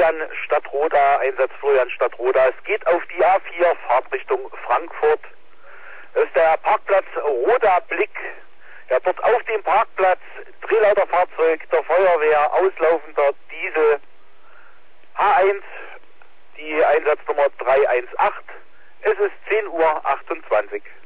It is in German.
Florian Stadtroda, Einsatz Florian Stadtroda. Es geht auf die A4, Fahrtrichtung Frankfurt. Das ist der Parkplatz Roda Blick. Ja, dort auf dem Parkplatz Drehleiterfahrzeug der Feuerwehr, auslaufender Diesel H1, die Einsatznummer 318. Es ist 10:28 Uhr.